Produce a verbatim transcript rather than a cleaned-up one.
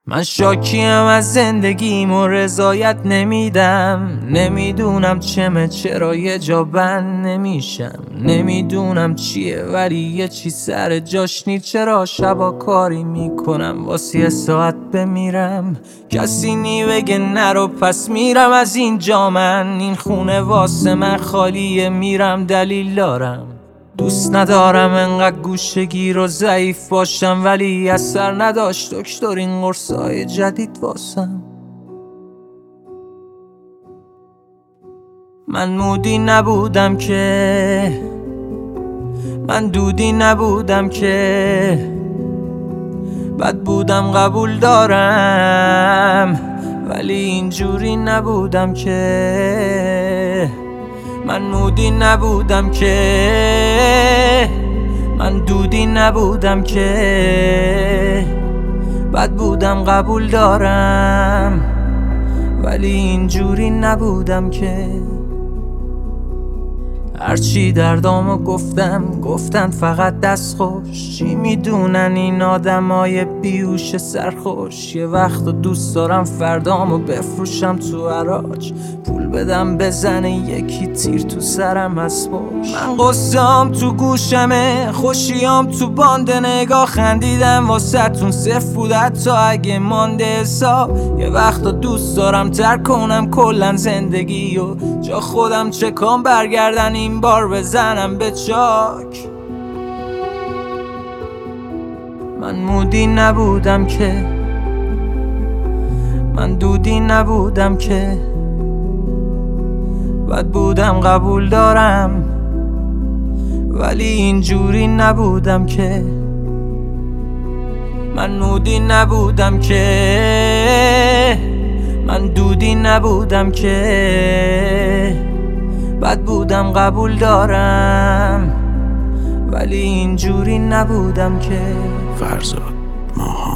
من شاکیم از زندگیم و رضایت نمیدم. نمیدونم چمه چرا یه جا بند نمیشم. نمیدونم چیه ولی یه چی سر جاش نی. چرا شبا کاری میکنم واسه یه ساعت بمیرم. کسی نی بگه نرو پس میرم از اینجا. من این خونه واسه من خالیه میرم دلیل دارم. دوست ندارم انقدر گوشگیر و ضعیف باشم ولی اثر نداشت دکتر این قرصای جدید واسم. من مودی نبودم که من دودی نبودم که بد بودم قبول دارم ولی اینجوری نبودم که. من مودی نبودم که من دودی نبودم که بد بودم قبول دارم ولی اینجوری نبودم که. هرچی دردامو گفتم گفتن فقط دست خوش. چی میدونن این آدمای بیهوش سرخوش. یه وقت دوست دارم فردامو بفروشم تو حراج. پول بدم بزنه یکی تیر تو سرم از پشت. من قصه‌ام تو گوشمه خوشیام تو باند. نگاه خندیدم واسه تون صفر بود حتی اگه مانده حساب. یه وقت دوست دارم ترک کنم کلن زندگی و جا خودم چکام برگردن این بار بزنم به چاک. من مودی نبودم که من دودی نبودم که بد بودم قبول دارم ولی اینجوری نبودم که. من مودی نبودم که من دودی نبودم که بد بودم قبول دارم ولی اینجوری نبودم که. فرزاد ماها